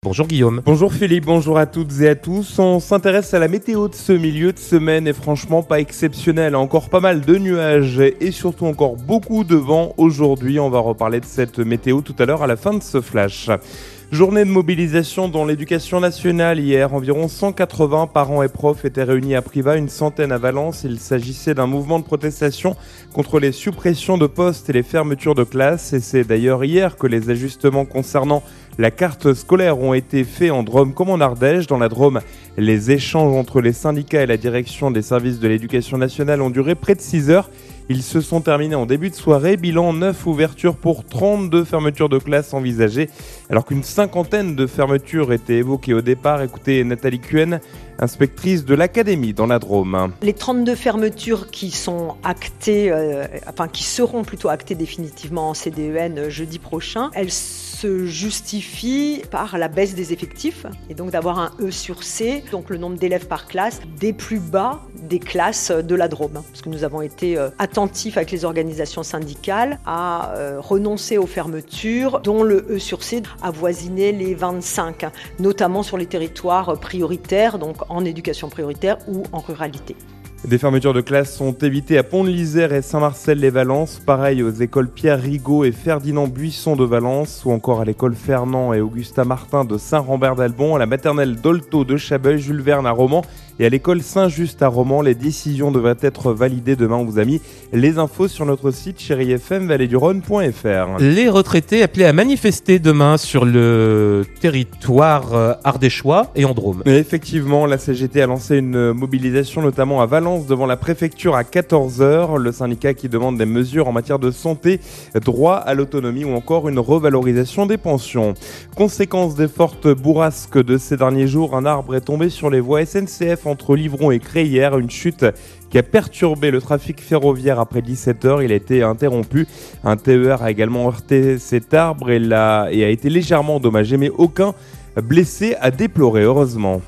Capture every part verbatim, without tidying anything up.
Bonjour Guillaume. Bonjour Philippe, bonjour à toutes et à tous. On s'intéresse à la météo de ce milieu de semaine et franchement pas exceptionnel. Encore pas mal de nuages et surtout encore beaucoup de vent aujourd'hui. On va reparler de cette météo tout à l'heure à la fin de ce flash. Journée de mobilisation dans l'éducation nationale hier. Environ cent quatre-vingts parents et profs étaient réunis à Privas, une centaine à Valence. Il s'agissait d'un mouvement de protestation contre les suppressions de postes et les fermetures de classes. Et c'est d'ailleurs hier que les ajustements concernant la carte scolaire ont été faits en Drôme comme en Ardèche. Dans la Drôme, les échanges entre les syndicats et la direction des services de l'éducation nationale ont duré près de six heures. Ils se sont terminés en début de soirée. Bilan neuf ouvertures pour trente-deux fermetures de classes envisagées, alors qu'une cinquantaine de fermetures étaient évoquées au départ. Écoutez Nathalie Cuen, inspectrice de l'académie dans la Drôme. Les trente-deux fermetures qui sont actées, euh, enfin qui seront plutôt actées définitivement en C D E N jeudi prochain, elles se justifient par la baisse des effectifs et donc d'avoir un E sur C, donc le nombre d'élèves par classe, des plus bas des classes de la Drôme. Parce que nous avons été euh, attentifs avec les organisations syndicales à euh, renoncer aux fermetures dont le E sur C avoisinait les vingt-cinq, notamment sur les territoires prioritaires, donc en éducation prioritaire ou en ruralité. Des fermetures de classes sont évitées à Pont-de-l'Isère et Saint-Marcel-les-Valences, pareil aux écoles Pierre Rigaud et Ferdinand Buisson de Valence, ou encore à l'école Fernand et Augusta Martin de Saint-Rambert-d'Albon, à la maternelle Dolto de Chabeuil, Jules Verne à Romans et à l'école Saint-Just à Romans. Les décisions devraient être validées demain. On vous a mis les infos sur notre site chéri f m vallée du rhône point f r. Les retraités appelés à manifester demain sur le territoire ardéchois et en Drôme. Et effectivement, la C G T a lancé une mobilisation notamment à Valence devant la préfecture à quatorze heures. Le syndicat qui demande des mesures en matière de santé, droit à l'autonomie ou encore une revalorisation des pensions. Conséquence des fortes bourrasques de ces derniers jours, un arbre est tombé sur les voies S N C F entre Livron et Crayères, une chute qui a perturbé le trafic ferroviaire après dix-sept heures. Il a été interrompu. Un T E R a également heurté cet arbre et, l'a, et a été légèrement endommagé, mais aucun blessé à déplorer, heureusement.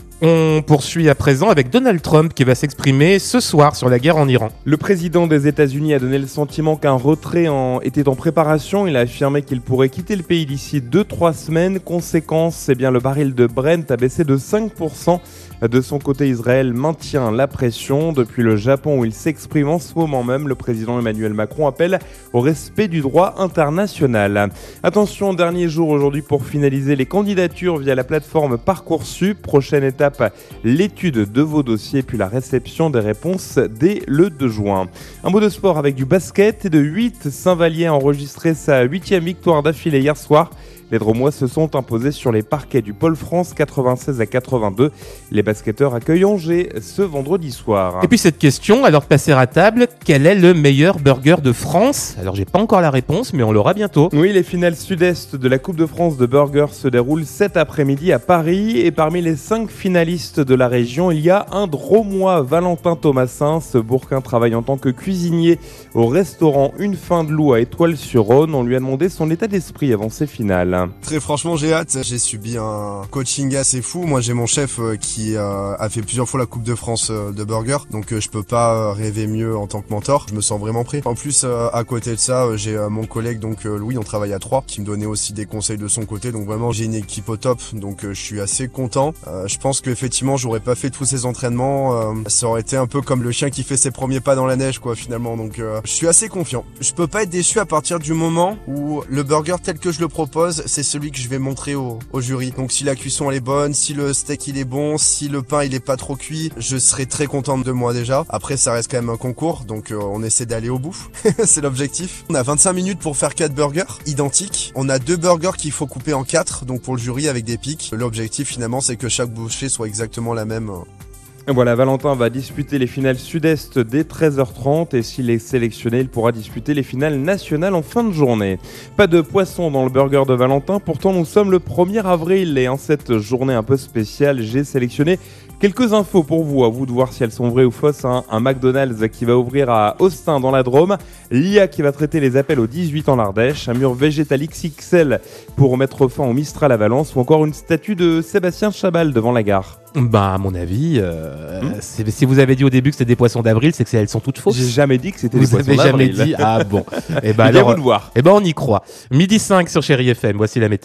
On poursuit à présent avec Donald Trump qui va s'exprimer ce soir sur la guerre en Iran. Le président des États-Unis a donné le sentiment qu'un retrait en... était en préparation. Il a affirmé qu'il pourrait quitter le pays d'ici deux à trois semaines. Conséquence, eh bien, le baril de Brent a baissé de cinq pour cent. De son côté, Israël maintient la pression. Depuis le Japon où il s'exprime en ce moment même, le président Emmanuel Macron appelle au respect du droit international. Attention, dernier jour aujourd'hui pour finaliser les candidatures via la plateforme Parcoursup. Prochaine étape, l'étude de vos dossiers puis la réception des réponses dès le deux juin. Un mot de sport avec du basket et de huit. Saint-Vallier a enregistré sa huitième victoire d'affilée hier soir. Les Dromois se sont imposés sur les parquets du Pôle France quatre-vingt-seize à quatre-vingt-deux. Les basketteurs accueillent Angers ce vendredi soir. Et puis cette question, alors de passer à table, quel est le meilleur burger de France ? Alors j'ai pas encore la réponse, mais on l'aura bientôt. Oui, les finales sud-est de la Coupe de France de burgers se déroulent cet après-midi à Paris. Et parmi les cinq finalistes de la région, il y a un Dromois, Valentin Thomasin. Ce Bourquin travaille en tant que cuisinier au restaurant Une Fin de Loup à Étoile-sur-Rhône. On lui a demandé son état d'esprit avant ces finales. Très franchement, j'ai hâte. J'ai subi un coaching assez fou. Moi, j'ai mon chef qui euh, a fait plusieurs fois la Coupe de France euh, de burger, donc euh, je peux pas rêver mieux en tant que mentor. Je me sens vraiment prêt. En plus, euh, à côté de ça, euh, j'ai euh, mon collègue, donc euh, Louis, on travaille à trois, qui me donnait aussi des conseils de son côté. Donc vraiment, j'ai une équipe au top. Donc euh, je suis assez content. Euh, je pense qu'effectivement, j'aurais pas fait tous ces entraînements. Euh, ça aurait été un peu comme le chien qui fait ses premiers pas dans la neige, quoi, finalement. Donc euh, je suis assez confiant. Je peux pas être déçu à partir du moment où le burger tel que je le propose, c'est celui que je vais montrer au, au jury. Donc si la cuisson elle est bonne, si le steak il est bon, si le pain il est pas trop cuit, je serai très content de moi déjà. Après ça reste quand même un concours, donc euh, on essaie d'aller au bout. C'est l'objectif. On a vingt-cinq minutes pour faire quatre burgers identiques. On a deux burgers qu'il faut couper en quatre, donc pour le jury avec des pics. L'objectif finalement c'est que chaque bouchée soit exactement la même. Voilà, Valentin va disputer les finales sud-est dès treize heures trente et s'il est sélectionné, il pourra disputer les finales nationales en fin de journée. Pas de poisson dans le burger de Valentin, pourtant nous sommes le premier avril et en cette journée un peu spéciale, j'ai sélectionné quelques infos pour vous, à vous de voir si elles sont vraies ou fausses. Hein. Un McDonald's qui va ouvrir à Austin dans la Drôme, l'I A qui va traiter les appels au dix-huit en Ardèche, un mur végétal X X L pour mettre fin au Mistral à Valence ou encore une statue de Sébastien Chabal devant la gare. Bah à mon avis, euh, hmm c'est, si vous avez dit au début que c'était des poissons d'avril, c'est que elles sont toutes fausses. J'ai jamais dit que c'était vous des poissons d'avril. Vous avez jamais dit, ah bon. Et bah alors, alors, vous de voir. Et ben on y croit. midi cinq sur Chéri F M, voici la météo.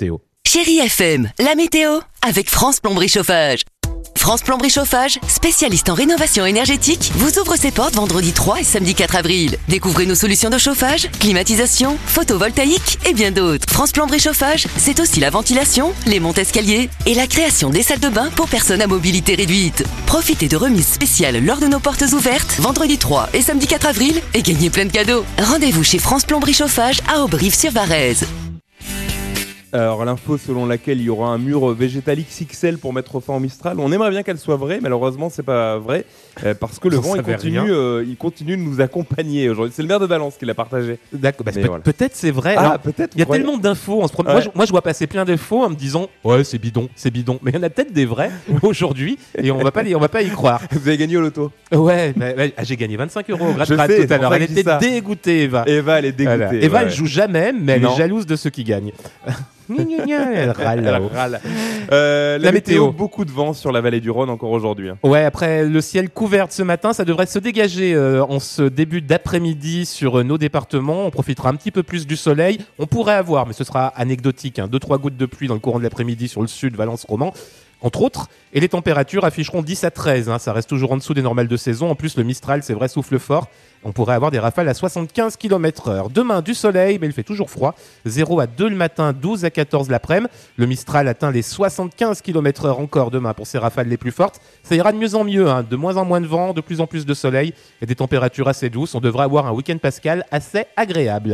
Chérie F M, la météo avec France Plomberie Chauffage. France Plomberie Chauffage, spécialiste en rénovation énergétique, vous ouvre ses portes vendredi trois et samedi quatre avril. Découvrez nos solutions de chauffage, climatisation, photovoltaïque et bien d'autres. France Plomberie Chauffage, c'est aussi la ventilation, les montes-escaliers et la création des salles de bain pour personnes à mobilité réduite. Profitez de remises spéciales lors de nos portes ouvertes, vendredi trois et samedi quatre avril et gagnez plein de cadeaux. Rendez-vous chez France Plomberie Chauffage à Auberive-sur-Varèse. Alors l'info selon laquelle il y aura un mur végétal X X L pour mettre fin au Mistral, on aimerait bien qu'elle soit vraie, malheureusement c'est pas vrai euh, parce que le J'en vent il savais continue, rien. euh, il continue de nous accompagner aujourd'hui. C'est le maire de Valence qui l'a partagé. D'accord, bah, Mais peut- voilà. peut-être c'est vrai. Ah Alors, peut-être. il y a croyez- tellement d'infos en ce moment. Ouais. Moi, je, moi, je vois passer plein d'infos en me disant ouais, c'est bidon, c'est bidon. Mais il y en a peut-être des vrais aujourd'hui et on va pas, les- on va pas y croire. Vous avez gagné au loto. Ouais, mais, ouais, ah, j'ai gagné vingt-cinq euros au Je gratte-gratte sais, tout c'est à pour l'heure. ça Elle que je dis était ça. dégoûtée, Eva. Eva elle est dégoûtée. Voilà. Eva, ouais. elle joue jamais, mais elle Non. est jalouse de ceux qui gagnent. Gna, gna, gna, elle râle Elle là-haut. râle. Euh, la, La météo, météo. beaucoup de vent sur la vallée du Rhône encore aujourd'hui. hein. Ouais, après le ciel couvert de ce matin, ça devrait se dégager euh, en ce début d'après-midi sur euh, nos départements. On profitera un petit peu plus du soleil. On pourrait avoir, mais ce sera anecdotique, hein, deux trois gouttes de pluie dans le courant de l'après-midi sur le sud, Valence, Romans, entre autres. Et les températures afficheront dix à treize. Hein, ça reste toujours en dessous des normales de saison. En plus, le Mistral, c'est vrai, souffle fort. On pourrait avoir des rafales à soixante-quinze kilomètres heure. Demain, du soleil, mais il fait toujours froid. zéro à deux le matin, douze à quatorze l'après-midi. Le Mistral atteint les soixante-quinze kilomètres heure encore demain pour ces rafales les plus fortes. Ça ira de mieux en mieux, hein. De moins en moins de vent, de plus en plus de soleil et des températures assez douces. On devrait avoir un week-end pascal assez agréable.